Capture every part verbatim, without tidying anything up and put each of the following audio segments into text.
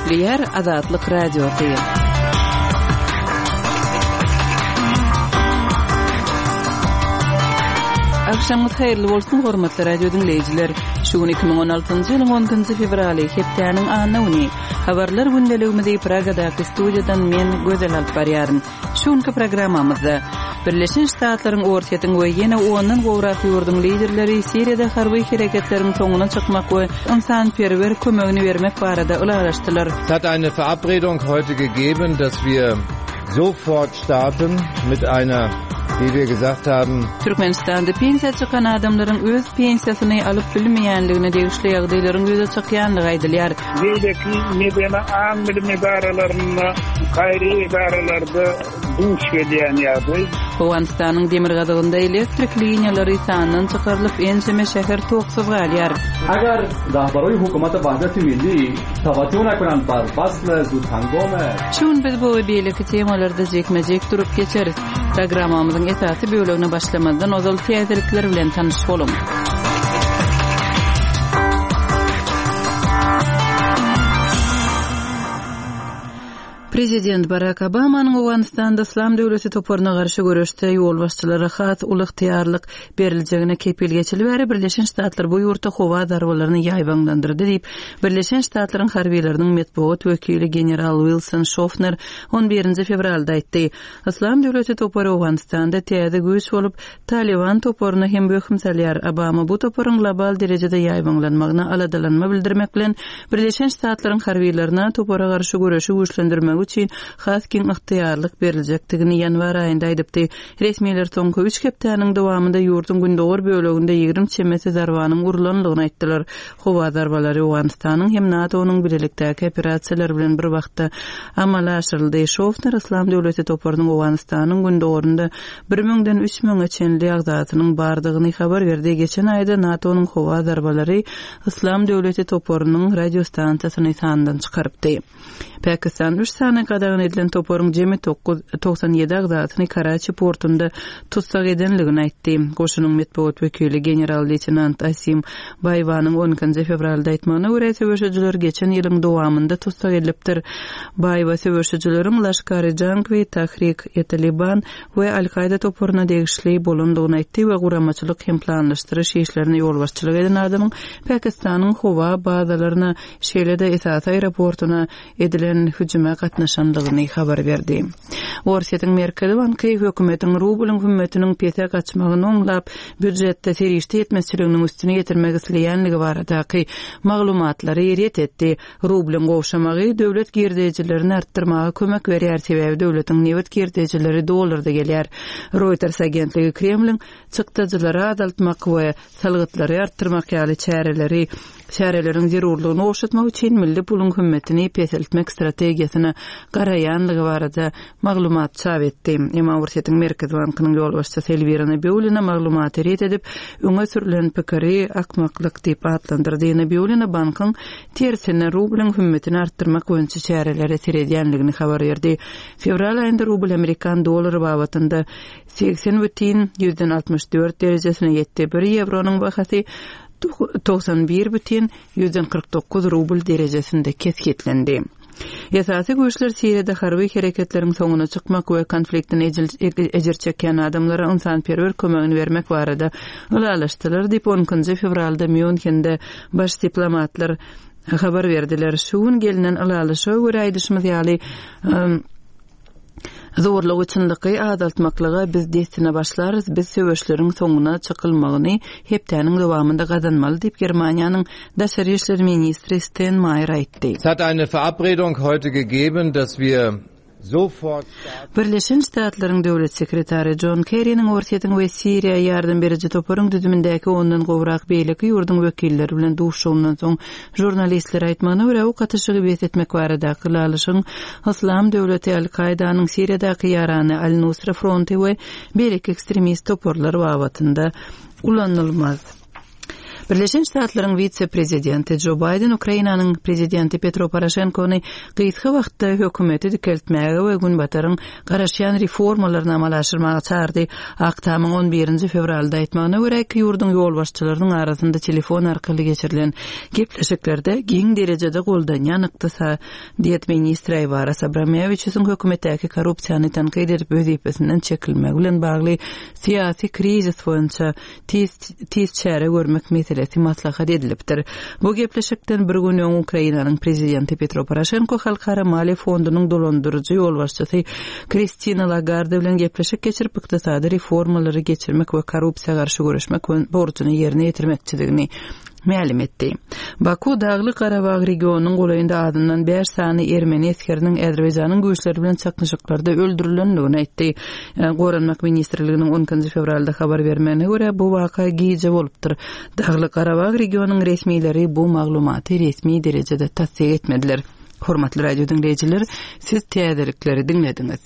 Köpüler Azatlyk Radiosu. Akşamınız hayırlı bolsun hormatly radio dinleyijiler. Şugun iki bin on altyncı ýylyň onunçy fevraly hepdeniň anyny habarlar gündeligimizi Pragadaky studiýadan men Gözel alyp barýaryn. Şuňky programmamyzda Birleşen Ştatlaryň ortaýatyň we ýene onuň gowrak ýurdun liderleri Siriýada harby hereketleriň soňuna çykmak we insanperwer kömegini bermek barada ulalaşdylar. Es hat eine Verabredung heute gegeben, dass wir sofort starten mit einer, wie wir gesagt haben, Türkmenistanda pensiya çykan adamlaryň öz pensiýasyny alyp bilmeýänligine degişli ýagdaýlaryň ýüze çykýanlygy aýdylýar. Beýleki medena amil medaralaryna gaýry idaralarda duş edýän ýagdaý. Owganistanyň demir gadagynda elektrik liniýalary sanynyň çykarylyp enjeme şäher toksyz galýar. Agar rahbaroy hukumata Wahdati Milli tawajjuh nakunan bar basla zutangome. Şun biz bu beýleki temalarda jekmejek durup geçeriz. Programmamyzyň esasy bölümine başlamadan ozal täzelikler bilen tanyş bolun. Prezident Barack Obama'nın Owganistanda İslam döwleti toparyna garşy görüşde ýol başçylara hat ulyk tiýarlyk beriljegine kepil geçilip bäri Birleşen Ştatlar bu ýurtda howa darbalaryny ýaýbanlandyrdy diýip Birleşen Ştatlaryň harbiýleriniň medpuat wekili general Wilson Schaffner on birinji fevralda aýtdy. İslam döwleti topary Owganistanda täze güýç bolup Taliban toparyna hem böküm salýar. Obama bu toparyň global derejede ýaýbanlanmagyna aladalanma bildirmek bilen Birleşen Ştatlaryň harbiýlerine topara garşy görüşi güýçlendirmek için has keng ıhtiýarlyk berilejekdigini ýanwar aýynda aýdypdy. Resmiýetler soňky üç hepdeniň dowamında ýurdun gündogor böleginde ýigrim çemesi zarwanyň urulanlygyny aýtdylar. Howa zarbalary Owganistanyň hem NATO'nyň birlikdäki operasiýalar bilen bir wagtda amala aşyryldy. Schaffner İslam döwleti toparynyň Owganistanyň gündogorunda bir miňden üç miňe çenli ýagdatynyň bardygyny habar berdi. Geçen aýda NATO'nyň howa zarbalary İslam döwleti toparynyň radio stansiýasyny sandan çykarypdy. Pakistan üç sany gadagan edilen toparyň jemi toksan ýedi agzatyny Karachi portunda tutsak edenligini aýtdy. Goşunyň medpuat wekili general-leytenant Asim Baýwanyň on ikinji fevralda aýtmagyna görä söwüşçüler geçen ýylyň dowamında tutsak edilipdir. Baýwa söwüşçüleriň Lashkar-e-Jang we Tahrik-e-Taliban we Al-Qaida toparyna degişli bolandygyny aýtdy we guramaçylyk hem planlaşdyryş işlerini ýol başçylyk eden adamyň Pakistanyň howa bazalaryna şeýlede esas aeroportuna edilen hüjüme gatnaşanlygyny habar berdi. Orsiýetiň merkezi banky hökümetiň rublyň hümmetiniň pete gaçmagyny oňlap büdjetde serişte etmezçiliginiň üstüne getirmek isleýänligi baradaky maglumatlary ýeret etdi. Rublyň gowşamagy döwlet girdijilerini artdyrmaga kömek berýär, sebäbi döwletiň newet girdijileri dolarda gelýär. Reuters agentligi Kremliň çykdyjylary adaltmak we salgytlary artdyrmak ýaly çäreleri şäherleriň zerurlygyny oşatmak üçin milli puluň hümmetini peseltmek strategiýasyny garaýanlygy barada maglumat çap etdi. Emma Orsiýetiň merkezi bankynyň ýol başçysy Elvira Nabiulina maglumat eret edip, öňe sürülen pikiri akmaklyk diýip adlandyrdy. Nabiulina bankyň tersine rublyň hümmetini artdyrmak boýunça çäreleri seredýänligini habar berdi. Fevral aýynda rubl Amerikan dolary babatynda seksen бүтін yüzden altmış dört derejesine ýetdi. Bir euronyň bahasy doksan bir бүтін yüzden kırk dokuz rubl derejesinde kesgitlendi. Esasy güýçler Siriýada harby hereketleriň soňuna çykmak we konfliktin ejir çeken adamlara insanperwer kömegini bermek barada ulalaşdylar diýip on ikinji fevralda Münchende baş diplomatlar habar berdiler. Şuň gelinen ulalaşa görä aýdyşmaz ýaly zorluk üçinligi adaltmaklygy biz destine başlarız, biz söwüşleriň soňuna çykylmagyny hepdeniň dowamında gazanmaly diýip Germaniýanyň daşary işler ministri Steinmeier aýtdy. Es hat eine Verabredung heute gegeben, dass wir sofort Birleşen Ştatlaryň döwlet sekretary John Kerry'niň Orsiýetiň we Siriýa ýardym beriji toparyň düzümindäki ondan gowrak beýleki ýurdun wekilleri bilen duşşawndan soň jurnalistler aýtmagyna görä o gatyşygy beýetmek baradaky ulalyşyň İslam döwleti Al-Qaidanyň Siriýadaky ýarany Al-Nusra fronty we beýleki ekstremist toparlar babatynda ulanylmaz. Birleşen Ştatlaryň vice-prezidenti Joe Biden Ukrainanyň prezidenti Petro Poroshenkony gysga wagtda hökümeti dikeltmäge we günbataryň garaşýan reformalaryny amala aşyrmaga çağırdy. Aktamyň on birinji fevralda aýtmagyna görä iki ýurdun ýol başçylarynyň arasynda telefon arkaly geçirilen gepleşiklerde giň derejede goldanýan ykdysady ministri Ayvaras Abramoviçiň hökümetdäki korrupsiýany tanqid edip özipesinden çekilmegi bilen bagly siyasi krizis boýunça tiz çäre görmek meselesi maslahat edilipdir. Bu gepleşikden bir gün öň Ukrainanyň prezidenti Petro Poroshenko Halkara Maliýe Fondunyň dolandyrjy ýol başçysy Kristina Lagarde bilen gepleşik geçirip ykdysady reformalary geçirmek we korrupsiýa garşy görüşmek borçuny ýerine ýetirmekçiligini ma'lum etdi. Baku Dağly Qarabağ regionunyň golayynda adından beş sany Ermeni eskeriniň Azerbaýjanyň güýçleri bilen çaknyşyklarda öldürilendigini aýtdy. Goranmak ministrliginiň onuncu fevralda habar bermegine görä bu waka giýje bolupdyr. Dağly Qarabağ regionunyň resmiýetleri bu maglumaty resmi derejede tasdik etmediler. Hormatly radio dinleýijiler, siz täzelikleri dinlediňiz.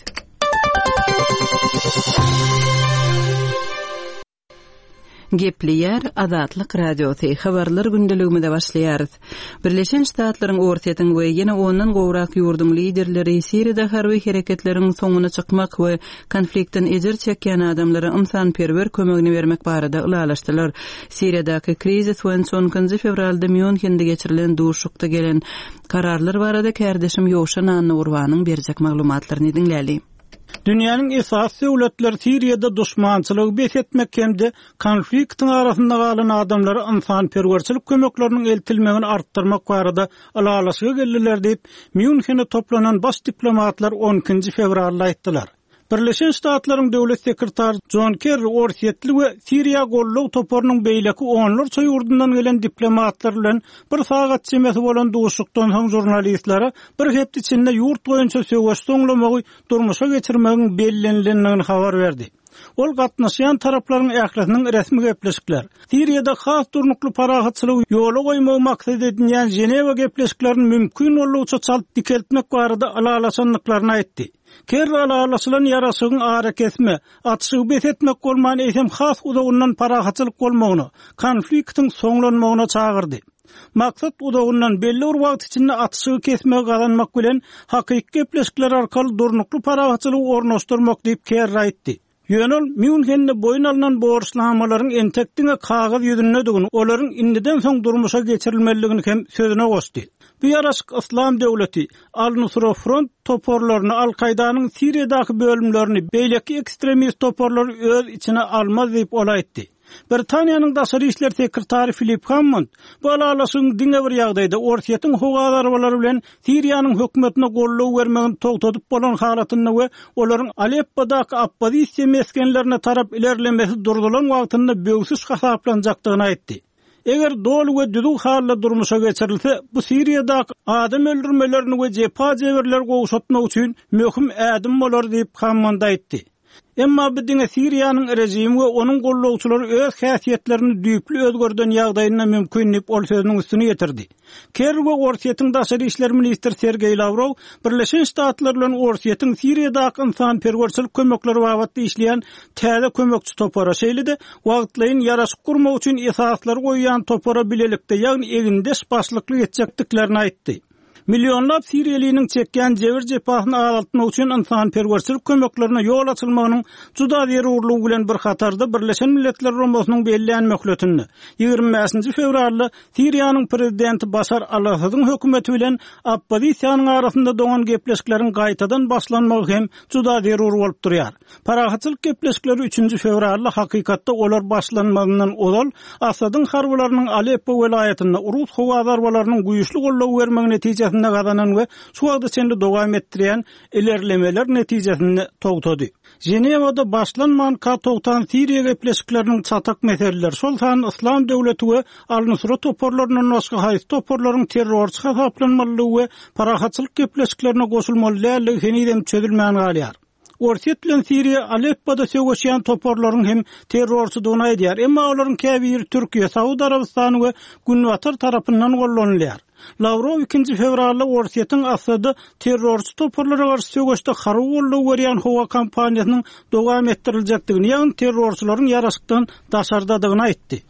Gepliyer Azatlyk Radiosy habarlar gündeligimizde başlaýar. Birleşen Ştatlaryň ortaýatyň we ýene ondan gowrak ýurdun liderleri Siriýada harby hereketleriň soňuna çykmak we konflikten ejer çekýän adamlara ymsanperwer kömegini bermek barada ulalaşdylar. Siriýadaky krizis boýunça onuncu fevralda Münchende geçirilen duşukda gelen kararlar barada kärdeşim Ýowşan Annurwanyň berjek maglumatlaryny dinläli. Dünýäniň esas döwletleri Siriýada duşmançylygy besetmek hemde konfliktiň arasynda galan adamlara ymsanperwerçilik kömekleriniň eltilmegini artdyrmak barada alalaşyga geldiler diýip Münchende toplanan baş diplomatlar onuncu fevralda aýtdylar. Birleşen Ştatlaryň döwlet sekretary John Kerry ortaýetli we Siriýa gollug toporunyň beýleki onlarça ýurdundan gelen diplomatlar bilen bir sagat çemesi bolan duşukdan soň jurnalistlere bir hepde içinde ýurt boýunça söwüş soňlamagy durmuşa geçirmegiň bellenlendigini habar berdi. Ol gatnaşýan taraplaryň ählisiniň resmi gepleşikler. Siriýada has durnukly parahatçylygy ýola goýmak maksat edilýän Jenewa gepleşiklerini mümkin bolýança çalt dikeltmek barada alalaşanlyklaryny aýtdy. Kerri alalaşylan ýaraşygyň ara kesme, atşygy besetmek bolman eýsem has udagynyň parahatçylyk bolmagyny, konfliktiň soňlanmagyna çağırdy. Maksat udagynyň belli bir wagt içinde atşygy kesmege galanmak bilen hakyky gepleşikler arkaly durnukly parahatçylygy ornaşdyrmak diýip Kerri aýtdy. Ýönül Münchende boyun alınan borçlanmalaryň entekdiňe kagaz ýüzündedigini, olaryň indiden soň durmuşa geçirilmeligini hem sözüne goşdy. Bu ýaraşyk Islam döwleti Al-Nusra Front toporlaryny Al-Kaidanyň Siriýadaky bölümlerini beýleki ekstremist toporlary öz içine almaz diýip olaýtdy. Britaniýanyň daşary işler sekretary Philip Hammond bu alalaşyň diňe bir ýagdaýda ortaýatyň hogadarbalary bilen Siriýanyň hökümetine gollag bermegini togtadyp bolan halatyny we olaryň Aleppodaky oppozisiýa meskenlerine tarap ilerlemesi durdulan wagtynda böwsüz hasaplanjakdygyny aýtdy. Eger dolu we düdük halla durmuşa geçirilse, bu Siriýadaky adam öldürmelerini we jepa jeberler gowşatmak üçin möhüm ädim bolar diýip Hammond aýtdy. Emma bu diňe Siriýanyň rejimi we onuň gollawçylary öz häsiýetlerini düýpli özgörden ýagdaýyna mümkinlik ol sözüniň üstüne getirdi. Kerry we ortaýatyň daşary işler ministri Sergey Lavrov Birleşen Ştatlar bilen ortaýatyň Siriýadaky ymsanperwerçilik kömekleri bagatda işleýän täze kömekçi topara şeýlede wagtlaýyn ýaraşyk gurmak üçin esaslar goýýan topara bilelikde ýagny egindeş başlyklyk etjekdiklerini aýtdy. Milyonlap Siriýaliniň çekýän jebir jepahyny azaltmak üçin ymsanperwerçilik kömeklerine ýol açylmagynyň juda zerurlugy bilen bir hatarda Birleşen Milletler Romosynyň belliän möhletini ýygrimi beşinji fevralda Siriýanyň prezidenti Başar al-Asadyň hökümeti bilen oppozisiýanyň arasynda dogan gepleşikleriň gaýtadan başlanmagy hem juda zerur bolup durýar. Parahatçylyk gepleşikleri üçünji fevralda hakykatda olar başlanmagynyň ozal Asadyň harbalarynyň Aleppo welaýatyna Rus howadarwalarynyň güýçli gollag bermegi netijesinde gazanan we şu wagtda çende dowam etdirýän ilerlemeler netijesinde togtady. Jenewada başlanman ka togtan Siriýa gepleşikleriniň çatak meseleler şol san Islam döwleti we Al-Nusra toporlarynyň başga haýsy toporlaryň terrorçy hasaplanmalygy we parahatçylyk gepleşiklerine goşulmaly henidem çözülmän galýar. Ortaýat bilen Siriýa Aleppoda söwüşýän toporlaryň hem terrorçylygyny aýdýar, emma olaryň käbir Türkiýe, Saudi Arabistany we Günwatar tarapyndan gollanylýar. Lavrov ikinci fevralda ortaýatyň Asady terrorçy toporlara garşy söwüşde harby gollag berýän howa kampaniýasynyň dowam etdiriljakdygyny, ýa-ni terrorçylaryň ýaraşykdan daşardadygyny aýtdy.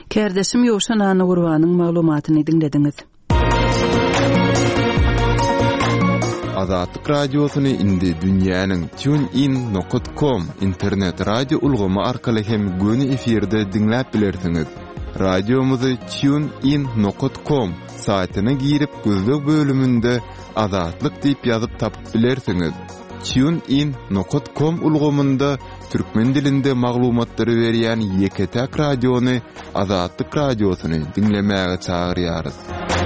Kärdeşim Ýowşan Ana Gurbanyň maglumatyny dinlediňiz. Azatlyk radiosyny indi dünýäniň TuneIn nokta com internet radio ulgamy arkaly hem göni efirde dinläp bilersiňiz. Radiomuzy TuneIn nokta com saýtyna girip gözlek bölümünde Azatlyk diýip ýazyp tapyp bilersiňiz. TuneIn nokta com ulgamynda türkmen dilinde maglumatlary berýän Ýeketäk radiony Azatlyk radiosyny dinlemäge çagyrýarys.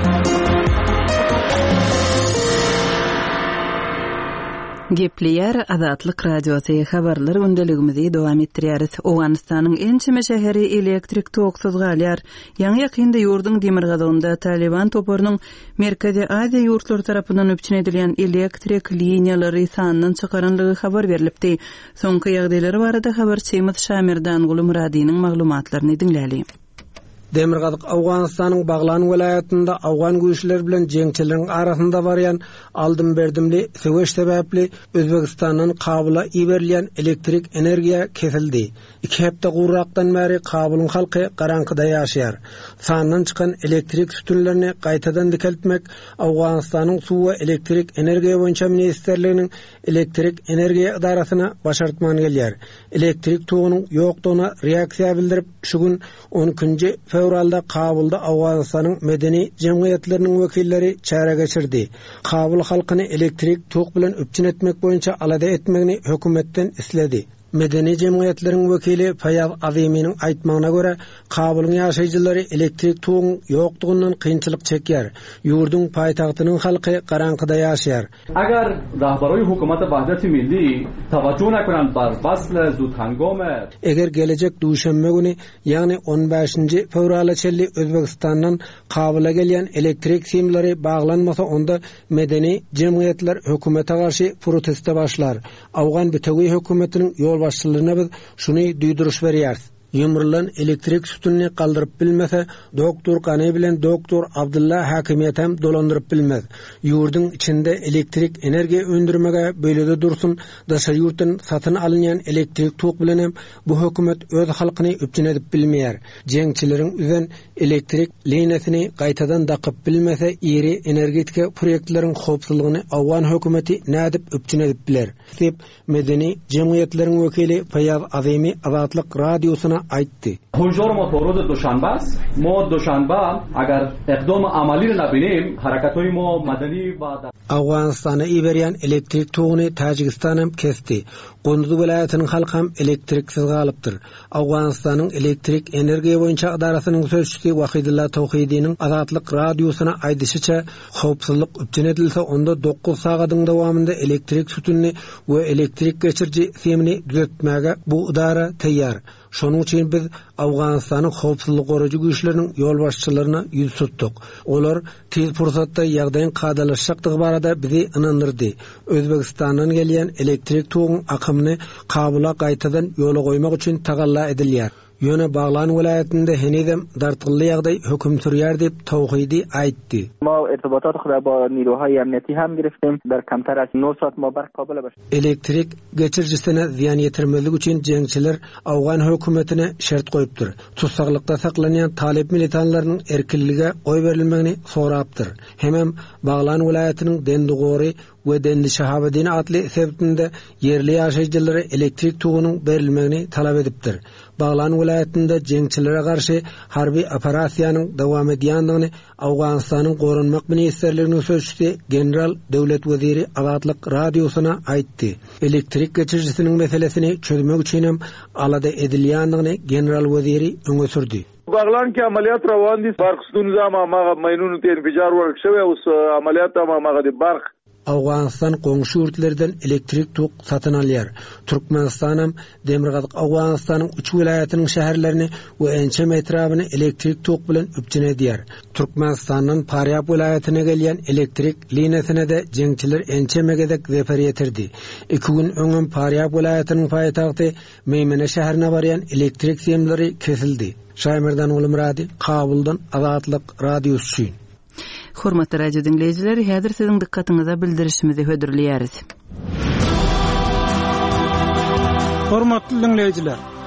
Gepleýär Azatlyk radiosy habarlar gündeligimizi dowam etdirýäris. Owganystanyň ençeme şäheri elektrik toksuz galýar. Ýa-ni ýakynda ýurduň Demirgazynda Taliban toparynyň Merkezi Aziýa ýurtlary tarapyndan öpçün edilen elektrik liniýalary sanynyň çykaranlygy habar berilipdi. Soňky ýagdaýlary barada habarçymyz Şamirdan Guly Muradynyň maglumatlaryny dinläli. Demirgazyk Awganystanyň Baglan welaýatynda Awgan güýçleri bilen jeňçileriň arasynda barýan aldym berdimli söwüş sebäpli Özbegistanyň Kabyla iberilýän elektrik energiýa kesildi. iki hepde gurrakdan bäri Kabylyň halky garankyda ýaşaýar. Sanynyň çykan elektrik sütunlaryny gaýtadan dikeltmek Awganystanyň suw we elektrik energiýa boýunça ministrliginiň elektrik energiýa idarasyna başartman gelýär. Elektrik togynyň ýokdugyna reaksiýa bildirip şu gün on üçinji fevralda Kabulda Awganystanyň medeni jemgyýetleriniň wekilleri çäre geçirdi. Kabul halkyny elektrik tok bilen öpçün etmek boýunça alada etmegini hökümetden isledi. Medeni jemgyýetleriň wekili Fayaz Aziminiň aýtmagyna görä, Kabulyň ýaşaýjylary elektrik togyň ýokdugyndan kynçylyk çekýär. Ýurduň paýtagtynyň halky garankyda ýaşaýar. Agar rahbaroy hukumat Wahdat Milli tawajjuh nakan bar fasl zutangome. Eger gelecek duşanma güni, ýagny on beşinji fevral çelli Özbegistandan Kabula gelýän elektrik simleri baglanmasa onda medeni jemgyýetler hökümete garşy proteste başlar. Awgan bütegi hökümetiniň ýol başçylygyna biz şuny duýduruş berýäris. Ýumrulan elektrik sütunny galdyryp bilmese, doktor Gany bilen doktor Abdulla hakimiýet hem dolandyryp bilmez. Ýurduň içinde elektrik energiýa öndürmege bölede dursun, daşary ýurtdan satyn alynýan elektrik tok bilen hem bu hökümet öz halkyny öpçün edip bilmeýär. Jeňçileriň üzen elektrik liniýasyny gaýtadan dakyp bilmese, iri energetika proýektleriň howpsuzlygyny Awgan hökümeti nädip öpçün edip biler. Dep medeni jemgyýetleriň wekili Fayaz Azimi Azatlyk radiosyna aýtdy. Hujur motoru da dushanbas, mo dushanba agar iqdam amali nabinim harakatoy mo madani bada. Awganystana iberýän elektrik togyny Tajikistan hem kesdi. Gonduz welaýatynyň halky hem elektriksiz galypdyr. Awganystanyň elektrik energiýa boýunça idarasynyň sözçüsi Wahidulla Tawhidiň Azatlyk radiosyna aýdyşyça, howpsuzlyk öpçün edilse onda dokuz sagatyň dowamında elektrik sütunny we elektrik geçirji semini düzeltmäge bu idara teýýar. Şonuň üçin biz Awganystanyň howpsuzlyk goragy güýçleriniň ýol başçylaryna ýüz tutdyk. Olar tez fursatda ýagdaýyň kadalaşjakdygy barada bizi inandyrdy. Özbegistandan gelýän elektrik togyň akymyny Kabula gaýtadan ýola goýmak üçin tagalla edilýär. Ýöne Baglan welaýatynda henedem dartgylly ýagdaý höküm sürýär diýip Tawhidi aýtdy. Ma irtibatat hada ba nirohay emniyeti hem girifdim. Der kamtar az nol saat ma bar Kabula baş. Elektrik geçirjisine ziyan ýetirmezlik üçin jeňçiler Awgan hökümetine şert goýupdyr. Tutsaklykda saklanýan talep militanlarynyň erkinlige goý berilmegini sorapdyr. Hemem Baglan welaýatynyň Dendigory we Dendi Şahabedin atly sebäpinde yerli ýaşaýjylary elektrik togynyň berilmegini talap edipdir. Baglan welaýatynda jeňçilere garşy harby operasiýanyň dowam edýändigini Awganystanyň gorunmak ministrliginiň sözçüsi general döwlet weziri Azatlyk radiosyna aýtdy. Elektrik geçirjisiniň meselesini çözmek üçin hem alada edilýändigini general weziri öňe sürdi. Baglan ki ameliyat rawandi barqsdun zama ma maynun tenfijar work şewe us ameliyat ma ma gadi barq. Awganistan goňşy ýurtlardan elektrik tok satyn alýar. Türkmenistan hem Demirgazyk Awganistanyň üç welaýatynyň şäherlerini we ençem etrabyny elektrik tok bilen öpçün edýär. Türkmenistanyň Paryap welaýatyna gelýän elektrik liniýasyna da jeňçiler ençemegedek zefer ýetirdi. iki gün öňem Paryap welaýatynyň paýtagty Meýmene şäherine barýan elektrik semleri kesildi. Şamirdan Guly Murady, Kabuldan Azatlyk radiosu. Hormatly radio dinleyijiler, häzir siziň dikkatyňyza bildirişimizi hödürleýäris. Hormatly dinleyijiler,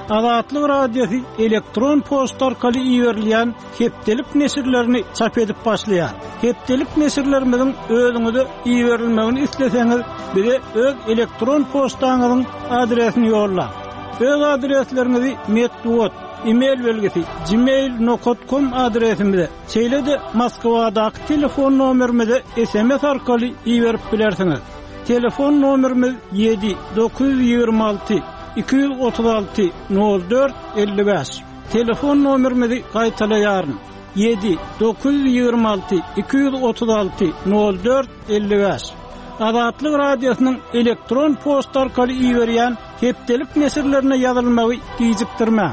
Azatlyk radiosu elektron posta orkaly iýerilýän hepdelik nesirlerini çap edip başlaýar. Hepdelik nesirlerimizin özüňize iýerilmegini isleseňiz, bize öz elektron postaňyzyň adresini ýolla. Öz adreslerinizi metduot, e-mail belgesi gmail nokta com adresimize, çeýlede Moskwadaky telefon nomerimize S M S arkaly iýerip bilersiňiz. Telefon nomerimiz yedi dokuz yüz ýigirme alty iki yüz otuz altı nol dört elli beş. Telefon nomerimizi gaýtalaýaryn. yedi dokuz yüz ýigirme alty iki yüz otuz altı nol dört elli beş. Azatlyk radiosynyň elektron posta arkaly iýerýän hepdelik nesirlerine ýazylmagy gijikdirmä.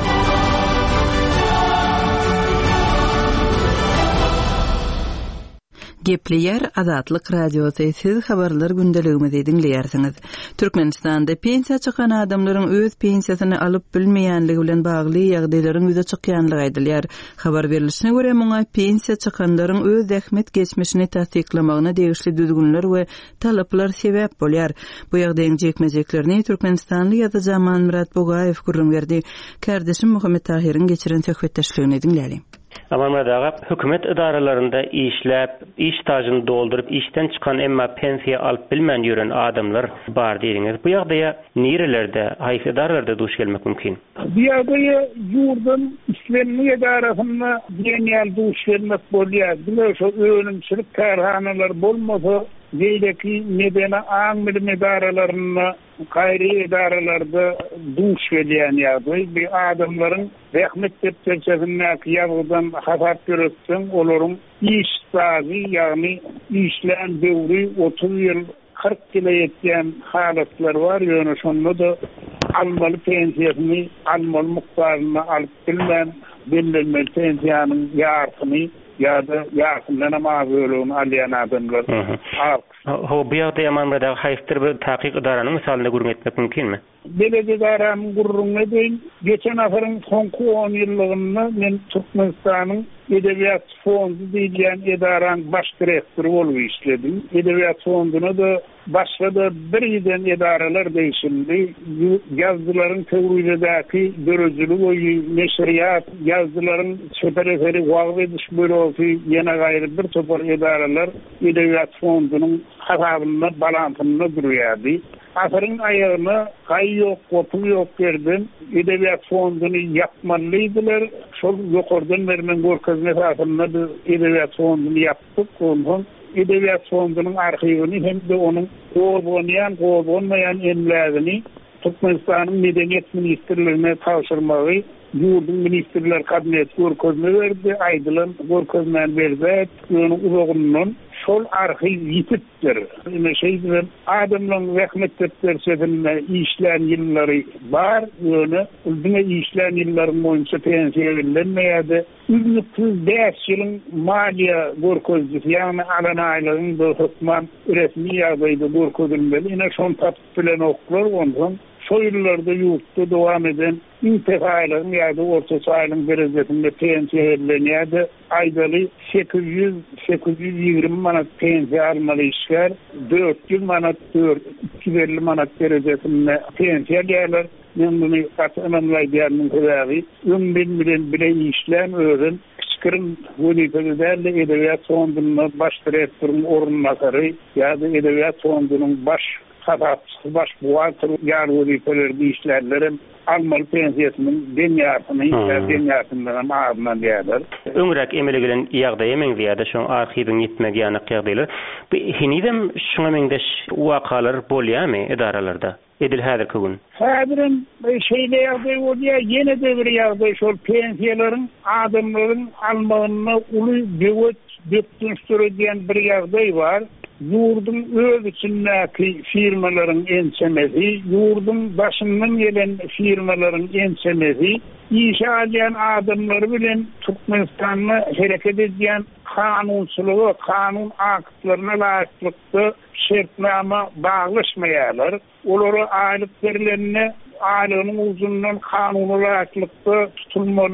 Gepleyer Azatlyk radiosu siz habarlar gündeligimizi dinleýärsiňiz. Türkmenistanda pensiýa çykan adamlaryň öz pensiýasyny alyp bilmeýänligi bilen bagly ýagdaýlaryň ýüze çykýanlygy aýdylýar. Habar berilişine görä muňa pensiýa çykanlaryň öz zähmet geçmişini tasdiklamagyna degişli düzgünler we talaplar sebäp bolýar. Bu ýagdaýyň jekmejeklerini Türkmenistanly ýazyjy Aman Murat Bogaýew gurrun berdi. Kardeşim Muhammed Tahiriň geçiren söhbetdeşligini dinleýäli. Amanmadaga hökümet idaralarında işläp, iş stajyny doldurup işten çıkan emma pensiýa alyp bilmän ýören adamlar bar diýiňiz. Bu ýagdaýa nerelerde, haýsy idaralarda duş gelmek mümkin? Bu ýagdaýa ýurdun işlenme idarasyna ýeňel duş gelmek bolýar. Bilen şo öňümçilik karhanalar bolmasa, beýleki medena aňmy idaralarına, gaýry idaralarda duş gelýän ýagdaý, bir adamlaryň rahmet depterçesindäki ýazgydan hasap görüpdiň, olaryň iş stazy, ýagny işlän döwri otuz ýyl kırk ýyla ýetýän halatlar bar. Ýöne şonda da almaly pensiýasyny, almaly mukdaryny alyp bilmän, bellemeli pensiýanyň ýartyny ýa-da ýakyndan ama bölügini alýan adamlar. Ho, bu ýagdaýa Amanmada haýsy bir takyk idaranyň misalyna gurrun etmek mümkinmi? Belediýe idaranyň gurrun edýän, geçen asyryň soňky on ýyllygyny men Türkmenistanyň Edebiýat fondy diýilen idaraň baş direktory bolup işledim. Edebiýat fondyna da başga bir ýydan idaralar değişildi. Ýazgylaryň töwrüdäki dörejili we neşriýat, ýazgylaryň sekretary wagt ediş bölegi ýene gaýry bir topar idaralar Edebiýat fondynyň hasabyna balantyny durýardy. Asyryň aýagyna gaý ýok, gopuly ýok berdim. Edebiýat fondyny ýapmalydylar. Şol ýokardan bermen görkezme hasabyna Edebiýat fondyny ýapdyk. Ondan Edebiýat fondynyň arhiwini hem de onuň gorgonýan, gorgonmaýan emlägini Türkmenistanyň Medeniýet ministrligine tapşyrmagy ýurdun ministrler kabineti görkezme berdi. Aýdylan görkezmen berdi. Ýöne uzagyndan şol arhiw ýitipdir. Ine şeýle adamlaryň rahmet depterçesinde işlän ýyllary bar. Ýöne ulduňa işlän ýyllaryň boýunça pensiýa verilmedi. üç yüz beş ýylyň maliýa görkezjisi, ýagny alan aýlaryň da hökman resmi ýagdaýda görkezilmeli. Ine şon tatyp bilen oklar ondan şo ýyllarda ýurtda dowam eden intihaýlaryň ýa-da orta saýlyň derejesinde pensiýa verilýär. Aýdaly sekiz yüz sekiz yüz ýigirme manat pensiýa almaly işler, dört yüz manat, iki yüz elli manat derejesinde pensiýa alýarlar. Men bunu gatnaýarmyň täzägi, üm bilen bilen işlän ören kiçikirin wezifelerle Edebiýat fondynyň baş direktoryň ornunasary ýa-da Edebiýat fondynyň baş hasapçysy, baş buhalter ýa-da wezifelerde işlerlerim almaly pensiýasynyň denýatyny, denýatyndan maňdan ýadyr. Öňrek emele gelen ýagdaýa meň diýerde şoň arhiwiň ýetmegi ýa-ni ýagdaýlar. Bu hinidem şoňa meňdeş wakalar bolýarmy idaralarda? Edil häzir gün. Häzirin şeýle ýagdaý bolýar, ýene de bir ýagdaý şol pensiýalaryň adamlaryň almagyna uly döwlet depterçilen bir ýagdaý bar. Ýurdun öz içindäki firmalaryň ençemesi, ýurdun başyndan gelen firmalaryň ençemesi, işe alýan adamlar bilen Türkmenistanyň hereket edýän kanunçylygy, kanun aktlaryna laýyklykda şertnama baglaşmaýarlar. Olary aýlyk berilenine aýlygynyň uzundan kanuny laýyklykda tutulmaly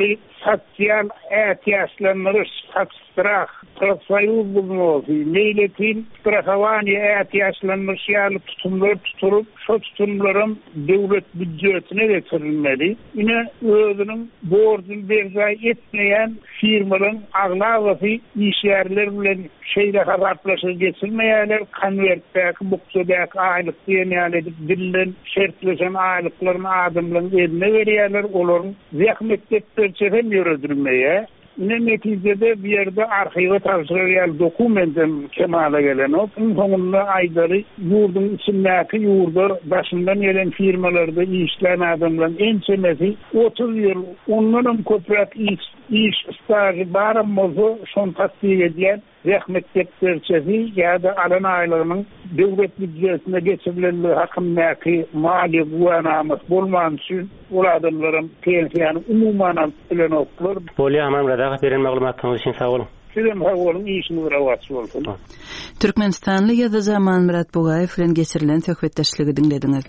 sosyal ihtiyaçlarını sattırak tasayvur bulunması, meyletin strahavani ihtiyaçlarını şiyalı tutumlar tuturup, şu tutumların devlet bütçesine getirilmeli. Yine özünün borcunu berzay etmeyen firmaların ağlavası işyerler bilen şeyle haraplaşır geçirmeyeler, konvertteki, buksudaki aylık diyen edip dillen şertleşen aylıkların adımların eline veriyorlar, onların zahmet ettirçeden yürüdürmeye. Ne neticede bir yerde arşive tavsiyeler dokumentin kemale gelen o. Sonunda ayları yurdun içindeki yurda başından gelen firmalarda işleyen adamların en çemesi otuz yıl onların köpek iş, iş stajı barınmazı son tasdik ediyen rahmet tekterçesi ya da alan aylarının devlet bütçesine geçirilenliği hakkındaki mali güvenamet bulman için o adamların pensiyanı umuman alıp oklar. Bolya hamam radaka beren maglumatınız için sağ olun. Sizin sağ olun, iyisiniz ravatsı olsun. Türkmenistanlı yazı Zaman Murat Bugayev bilen geçirilen söhbetdeşligi dinlediniz.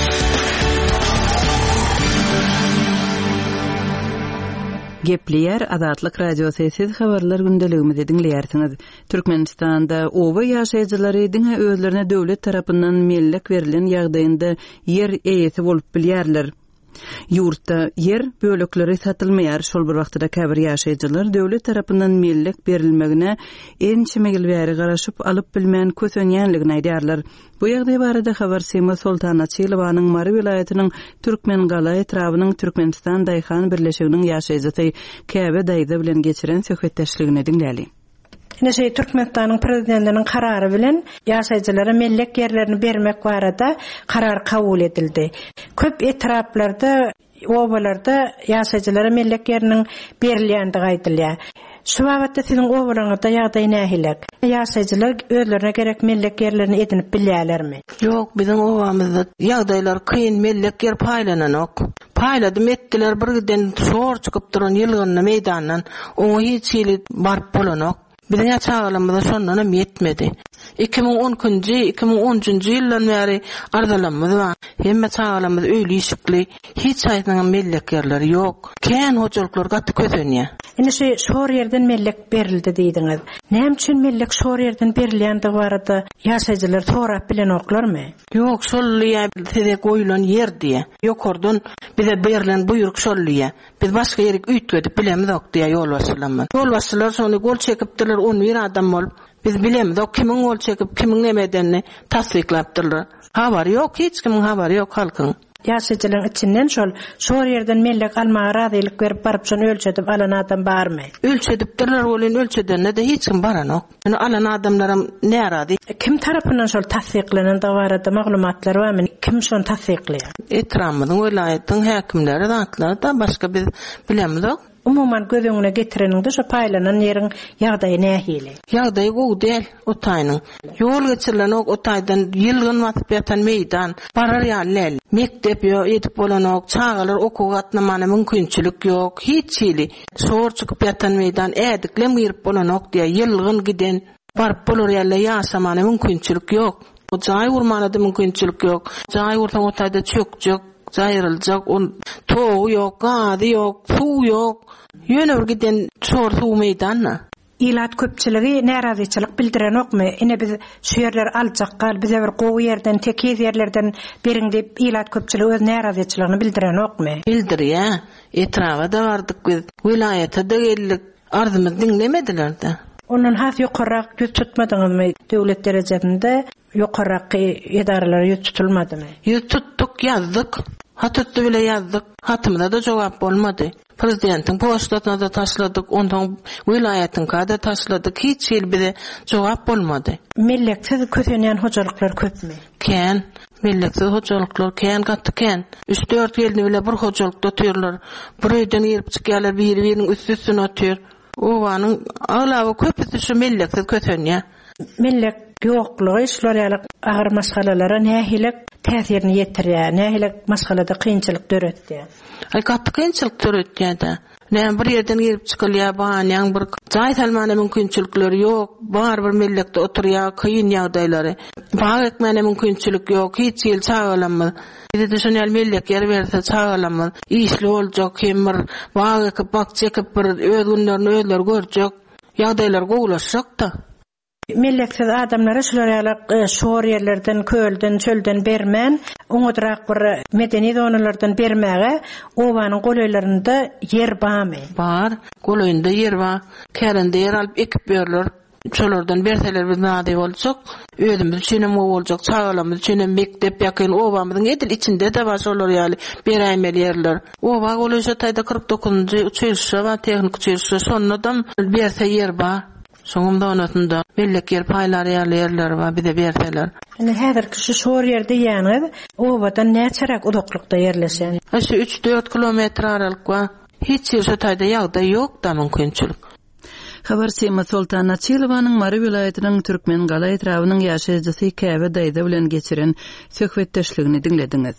Gepleyer Azatlyk radiosyny habarlar gündeligimizi dinleýärsiňiz. Türkmenistanda oba ýaşaýjylary diňe özlerine döwlet tarapyndan mellek berilen ýagdaýynda yer eýesi bolup bilýärler. Yurtda yer bölekleri satylmaýar, şol bir wagtda käbir ýaşaýjylar döwlet tarapyndan mellek berilmegine ençimegil bäri garaşyp alyp bilmän kösenýänligini aýdýarlar. Bu ýagdaý barada habar Sema Sultana Çylwanyň Mary vilayatynyň Türkmen gala etrawynyň Türkmenistan daýhan birleşiginiň ýaşaýjy Käbe daýda bilen geçiren söhbetdeşligini dinläli. Näşe Türkmenistanyň prezidentiniň karary bilen ýaşaýjylara mellek ýerlerini bermek barada karar kabul edildi. Köp etraplarda, obalarda ýaşaýjylara mellek ýeriniň berilýändigi aýdylýar. Şu wagtda siziň obalarňyzda ýagdaý nähilek? Ýaşaýjylar özlerine gerek mellek ýerlerini edinip bilýärlermi? Ýok, biziň obamyzda ýagdaýlar kyn, mellek ýer paýlananok. Paýladym etdiler, birden şor çykyp duran ýylgyny meýdandan, oňa hiç ýyly barp bolanok. Bilen ýaçagalymyzda şondan yetmedi. iki ming on-njy iki ming onunçy ýyldan bäri arzalanmaz bar. Hemme çagalymyz öýli işikli, hiç aýtnagan mellek ýerleri ýok. Kän hojalyklar gaty kösenýär. Indi şu şor ýerden mellek berildi diýdiňiz. Näme üçin mellek şor ýerden berilýändigi barada ýaşaýjylar torap bilen oklarmy? Ýok, şol ýer tede goýulan ýer diýe. Ýokordun bize berilen buyruk şol ýer. Biz başga ýere üýtgedip bilemizok diýe ýol başlanma. Ýol başlar şonu gol çekipdiler, on bir adam bolup biz bilemizok kimiň gol çekip kimiň nemedenini tasdiklapdylar. Habar ýok, hiç kimiň habary ýok halkyň. Ýaşaýjylaryň içinden şol şor ýerden mellek almaga razylyk berip baryp şonu ölçedip alan adam barmy? Ölçedipdirler, bolan ölçedende de hiç kim baranok. Ýani alan adamlarym närazy? Kim tarapyndan şol tasdiklanan da barada maglumatlar barmy? Kim şonu tasdiklýar? Etramynyň welaýatyň häkimleri zatlar da başga biz bilemizok. Umuman gözüňe getireninde şu paýlanan ýeriň ýagdaýy nähili? Ýagdaýy gowy däl, otaýnyň. Ýol geçirilen ok otaýdan ýylgyn watyp ýatan meýdan, barar ýaly. Mektep ýok, edip bolanok, çagalar okuw gatnamana mümkinçilik ýok, hiç ýyly. Şor çykyp ýatan meýdan, ädiklem girip bolanok diýe ýylgyn giden, baryp bolar ýaly ýaşamana mümkinçilik ýok. O jaý urmana da mümkinçilik ýok. Jaý urtan otaýda çökjek, jaýryljak, on toğu ýok, gady ýok, suw ýok. Ýöne bir giden şor suw meýdanna. Ilat köpçiligi närazyçylyk bildiren okmy? Ine biz şu ýerler aljak gal, bize bir gowy ýerden, tekez ýerlerden beriň diýip ilat köpçiligi öz närazyçylygyny bildiren okmy? Bildirýär. Etrawa da bardyk biz. Wilayata da geldik. Arzymyzy dinlemediler de. Onun has ýokarak ýüz tutmadyňyzmy? Döwlet derejesinde ýokarak edaralar ýüz tutulmadymy? Ýüz tuttuk, ýazdyk. Hatutdy bile ýazdyk. Hatymda da jogap bolmady. Prezidentiň postatyna da taşladyk, ondan wilayatyň kada taşladyk, hiç ýyl bize jogap bolmady. Melleksiz kösenýän hojalyklar köpmi? Kän, melleksiz hojalyklar kän gatdy kän. üç dört ýylny bile bir hojalykda oturýarlar. Bir öýden girip çykýarlar, biri-biriniň üst-üstüne oturýar. Owanyň aglawy köpüsi şu melleksiz kösenýär. Mellek ýoklugy şular ýaly agyr masalalara nähilek täsirini ýetirýär, nähilek masalada kynçylyk döretdi. Ay katty kynçylyk döretdi. Näme bir ýerden gelip çykylýar, baňaň bir jaý salmana mümkinçilikleri ýok, bar bir millekde oturýar, kıyın ýagdaýlary. Baň ekmene mümkinçilik ýok, hiç ýyl çagalanmy. Ede düşünýär millek ýer berse çagalanmy. Işli boljak, hemir, baň ekip bakçy ekip bir öz günlerini özler görjek, ýagdaýlar gowlaşjakda. Milleksiz adamlara şular ýaly şor yerlerden, kölden, çölden bermän, oňadyrak bir medeni zonalardan bermäge owanyň goýlarynda yer barmy? Bar, goýlarynda yer bar. Kärende yer alyp ekip berler. Şolardan berseler biz nady boljak, özümüz üçin hem boljak, çagalamyz üçin hem mektep ýakyn owamyzyň edil içinde de bar şolar ýaly beräýmeli yerler. Owa goýlaşa taýda kırk dokuzunjy uçuşa we tehnik uçuşa sonradan berse yer bar. Soňumda onatynda millek yer paýlary ýerler we bir de berseler. Ene häzirki şu şor ýerde ýanyz owadan näçerak uzaklykda ýerleşen? Şu üç dört kilometr aralyk we hiç ýer şu taýda ýagdaý ýok da mümkinçilik. Habar Sema Sultan Açilowanyň Mary vilayatynyň Türkmen gala etrawynyň ýaşaýjysy Käbe daýda bilen geçiren söhbetdeşligini dinlediňiz.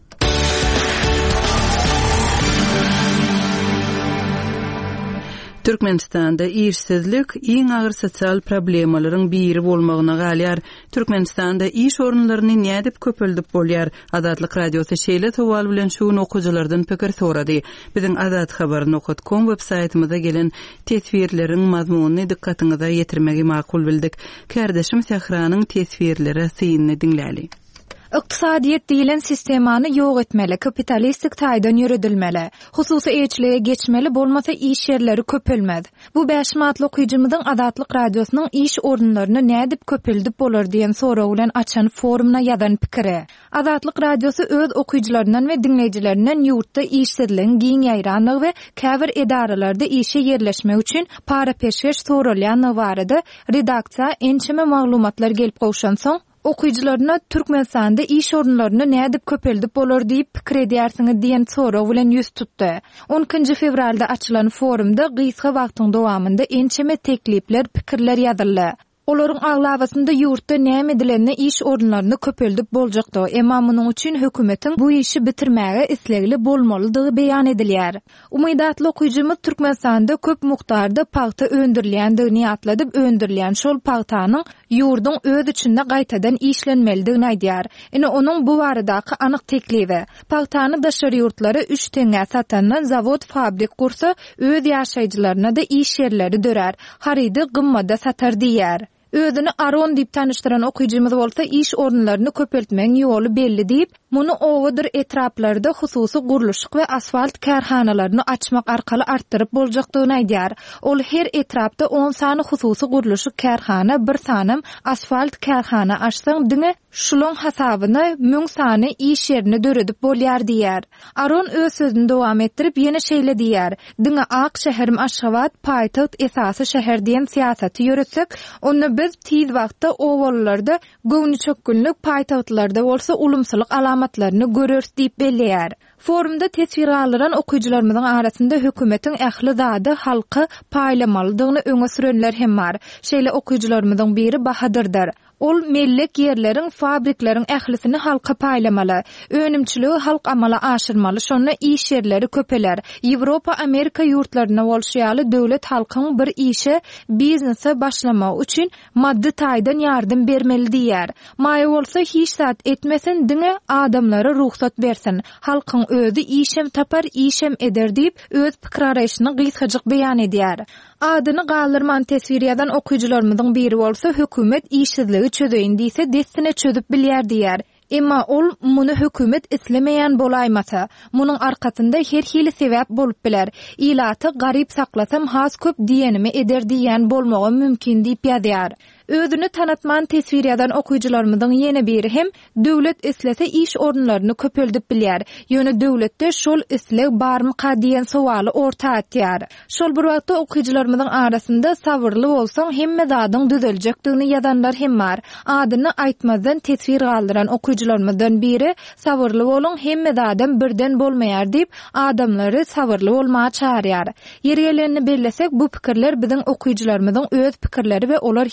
Türkmenistanda işsizlik iň agyr sosial problemalaryň biri bolmagyna galýar. Türkmenistanda iş orunlaryny nädip köpeldip bolýar? Azatlyk radiosu şeýle towal bilen şuny okuwçylardan pikir sorady. Biziň azat habar nokta com web saýtymyza gelen teswirleriň mazmunyny dikkatiňize ýetirmegi makul bildik. Kärdeşim Sahranyň teswirleri synyny dinläli. Iqtisadiyyat diýilen sistemany ýok etmeli, kapitalistik taýdan ýöredilmeli, hususy eýçiliге geçmeli, bolmasa iş ýerleri köpelmez. Bu beş matly okuyjymyzyň Azatlyk radiosynyň iş orunlaryny nädip köpeldip bolar diýen soraw bilen açan forumuna ýazan pikiri. Azatlyk radiosy öz okuyjylaryndan we dinleýijilerinden ýurtda işsizligiň giň ýaýranlygy we käbir edaralarda işe ýerleşmek üçin para peşkeş soralýan barada redaksiýa ençeme maglumatlar gelip gowşan soň okuyjylaryna Türkmenistanda iş orunlaryny nädip köpeldip bolar diýip pikir edýärsiňiz diýen soraw bilen ýüz tutdy. on ikinji fevralda açylan forumda gysga wagtyň dowamında ençeme teklipler, pikirler ýazyldy. Olaryň aglabasynda ýurtda näme edilenine iş orunlaryny köpeldip boljakdy. Emma munyň üçin hökümetiň bu işi bitirmäge islegli bolmalydygy beýan edilýär. Umydatly okuyjymyz Türkmenistanda köp mukdarda paýta öndürilýändigini ýatladyp, öndürilýän şol paýtanyň ýurduň öz içinde gaýtadan işlenmelidigini aýdýar. Ine onuň bu baradaky anyk teklibi paýtany daşary ýurtlary üç teňe satan zawod, fabrik kursa öz ýaşaýjylaryna da iş ýerleri dörer. Harydy gymmada satar diýär. Özüni Aron diýip tanıştyran okuyjymyz bolsa iş orunlaryny köpeltmeň ýoly belli diýip, muny owadyr etraplarda hususy guruluşyk we asfalt kärhanalaryny açmak arkaly artdyryp boljakdygyny aýdýar. Ol her etrapda on sany hususy guruluşyk kärhana, bir sanym asfalt kärhana açsaň diňe şulon hasabyna müň sany iş ýerini döredip bolýar diýär. Aron öz sözüni dowam etdirip ýene şeýle diýär. Diňe Ak şäherim Aşgabat paýtaht esasy şäher diýen siýasaty ýöretsek, onu biz tiz wagtda owallarda gowny çökgünlük paýtahtlarda bolsa ulumsylyk alamatlaryny görürs diýip belleýär. Forumda teswir alynan okuyjylarymyzyň arasynda hökümetiň ähli zady halky paýlamalydygyny öňe sürenler hem bar. Şeýle okuyjylarymyzyň biri Bahadyrdyr. Ol mellek ýerleriň, fabrikleriň ählisini halka paýlamaly, önümçiligi halk amala aşyrmaly, şonda iş ýerleri köpeler. Ýewropa, Amerika ýurtlaryna bolşýaly döwlet halkyň bir işe, biznese başlamak üçin maddi taýdan ýardym bermeli diýär. Maýa bolsa hiç zat etmesin, diňe adamlara ruhsat bersin. Halkyň özü işem tapar, işem eder diýip öz pikir araýşyny gysgaçyk beýan edýär. Adyny galdyrman teswirýadan okuyjylarymyzyň biri bolsa hökümet işsizligi çözeýin diýse destine çözüp bilýär diýär. Emma ol muny hökümet islemeýän bolaýmasa, munyň arkasynda her hili sebäp bolup biler. Ilaty garyp saklasam has köp diýenimi eder diýen bolmagy mümkin diýip ýazýar. Özüni tanatman teswirýadan okuyjylarymyzyň ýene biri hem döwlet islese iş orunlaryny köpeldip bilýär. Ýöne döwletde şol isleg barmy diýen sowaly orta atýar. Şol bir wagtda okuyjylarymyzyň arasynda sabyrly bolsaň hemme zadyň düzeljekdigini ýazanlar hem bar. Adyny aýtmazdan teswir galdyran okuyjylarymyzdan biri sabyrly boluň, hemme zadym birden bolmaýar diýip adamlary sabyrly bolmagy çağırýar. Ýergelenini bellesek bu pikirler biziň okuyjylarymyzyň öz pikirleri we olar hiç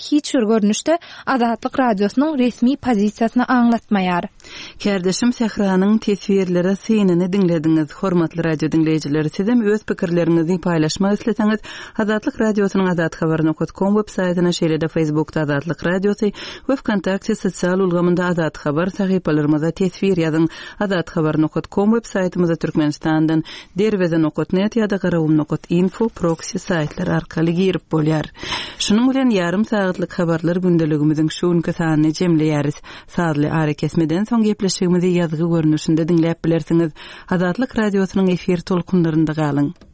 görnüşde Azatlyk radiosynyň resmi pozisiýasyny aňlatmaýar. Kardeşim Sehranyň tesbirlere synini dinlediňiz. Hormatly radio dinleýijileri, sizem öz pikirlerinizi paýlaşmak isleseňiz, Azatlyk radiosynyň azat habar nokta com web saýtyna şeýle-de Facebookda Azatlyk radiosy we WKontakte sosial ulgamynda Azat habar sahypalarymyza tesbir ýazyň. Azat habar nokta com web saýtymyza Türkmenistandan derweze nokta net ýa-da garawum nokta info proxy saýtlar arkaly girip bolýar. Şunuň bilen ýarym saatlyk habarlar gündeligimiziň şuňky sanyny jemleýäris. Saatly ara kesmeden soň gepleşigimizi ýazgy görnüşinde dinläp bilersiňiz. Azatlyk radiosynyň efir tolkunlarynda galyň.